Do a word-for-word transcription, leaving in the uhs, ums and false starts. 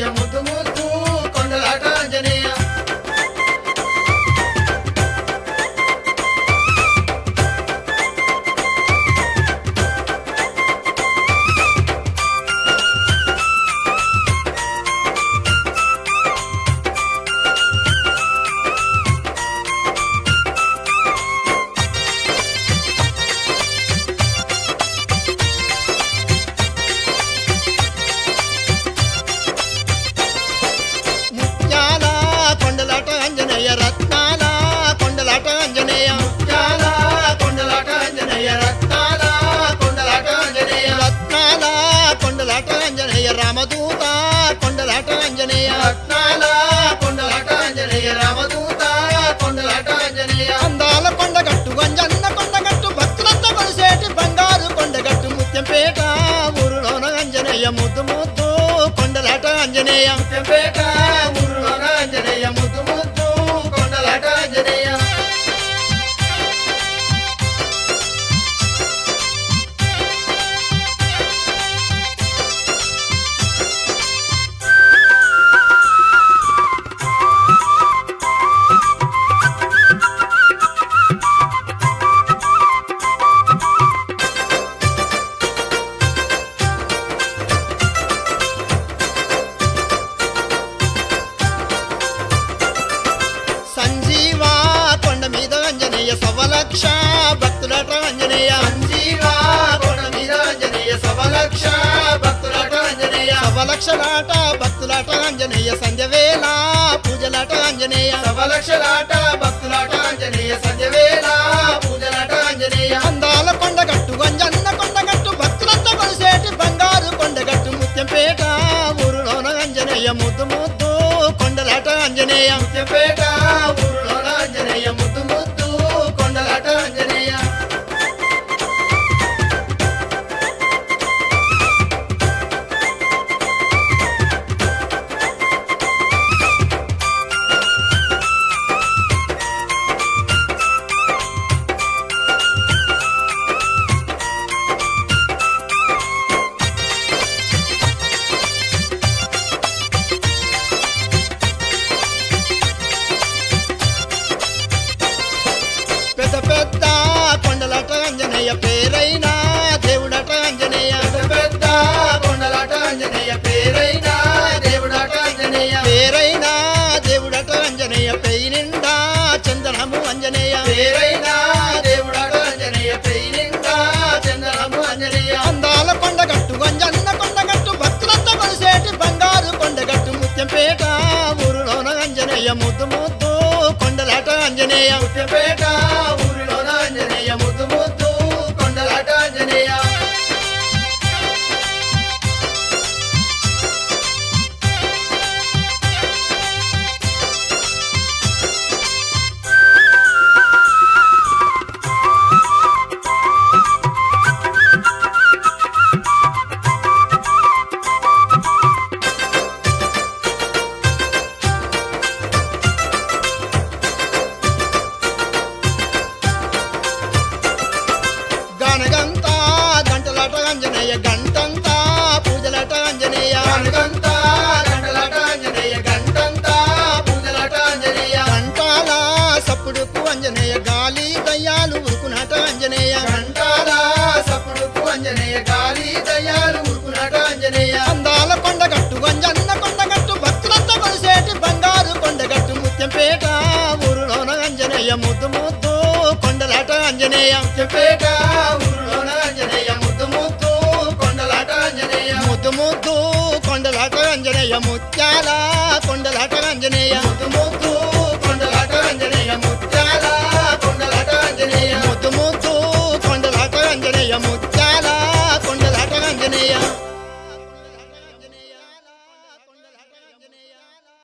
ముద్దు ముద్దు కొండలాట ఆంజనేయ. ముత్యాల కొండలాట ఆంజనేయ రత్నాల కొండలాట ఆంజనేయ ముత్యాల కొండలాట ఆంజనేయ రత్నాల కొండలాట ఆంజనేయ. రత్నాల కొండలాట ఆంజనేయ రామదూత కొండలాట ఆంజనేయ రత్నాల కొండలాట ఆంజనేయ రామదూత కొండలాట ఆంజనేయ. అందాల కొండగట్టు గంజన్న కొండగట్టు భక్తులంతా కొలిసేటి బంగారు కొండగట్టు ముత్యంపేట ఊరులోన ఆంజనేయ ముద్దు ముద్దు కొండలాట ఆంజనేయ ముత్యంపేట ఊరులోన ఆంజనేయ ముద్దు ముద్దు కొండలాట ఆంజనేయ. సంజీవ కొండ మీద ఆంజనేయ సవలక్ష భక్తులాట ఆంజనేయ సంజీవ కొండ మీద ఆంజనేయ సవలక్ష భక్తులాట ఆంజనేయ. సవలక్షలాట భక్తులాట ఆంజనేయ సంధ్యవేళ పూజలాట ఆంజనేయ సవలక్షలాట భక్తులాట ఆంజనేయ సంధ్యవేళ పూజలాట ఆంజనేయ. అందాల కొండగట్టు గంజన్న కొండగట్టు భక్తులంతా కొలిసేటి బంగారు కొండగట్టు ముత్యంపేట ఊరులోన ఆంజనేయ ముద్దు ముద్దు కొండలాట ఆంజనేయ ముత్యంపేట ఊరులోన ఆంజనేయ ముద్దు ముద్దు కొండలాట ఆంజనేయ. పెద్ద పెద్ద కొండలాట ఆంజనేయ పేరైన దేవుడట ఆంజనేయ పెద్ద పెద్ద కొండలాట ఆంజనేయ పేరైన దేవుడాట ఆంజనేయ. పేరైన దేవుడట ఆంజనేయ పెయి నిండా చందనము ఆంజనేయ పేరైన దేవుడాట ఆంజనేయ పెయి నిండా చందనము ఆంజనేయ. అందాల కొండగట్టు గంజన్న కొండగట్టు భక్తులంతా కొలిసేటి బంగారు కొండగట్టు ముత్యంపేట ఊరులోన ఆంజనేయ ముద్దు ముద్దు కొండలాట ఆంజనేయ ముత్యంపేట ఊరిలోన ఆంజనేయ ముద్దు ముద్దు కొండలాట ఆంజనేయ. గనగంతా గంటలాట ఆంజనేయ గంటంతా పూజలాట ఆంజనేయ గంటంతా గంటలాట ఆంజనేయ గంటంతా పూజలాట ఆంజనేయ. గంటాల సప్పుడుకు ఆంజనేయ గాలి దయ్యాలు ఉరుకునాట ఆంజనేయ గంటాల సప్పుడుకు ఆంజనేయ గాలి దయ్యాలు ఉరుకునాట ఆంజనేయ. అందాల కొండగట్టు గంజన్న కొండగట్టు భక్తులంతా కొలిసేటి బంగారు కొండగట్టు ముత్యంపేట ఊరులోన ఆంజనేయ ముద్దు ముద్దు కొండలాట ఆంజనేయ ముత్యంపేట ఊరులోన ఆంజనేయ ముద్దు ముద్దు కొండలాట ఆంజనేయ. ముద్దు ముద్దు కొండలాట ఆంజనేయ ముత్యాల కొండలాట ఆంజనేయ ముద్దు ముద్దు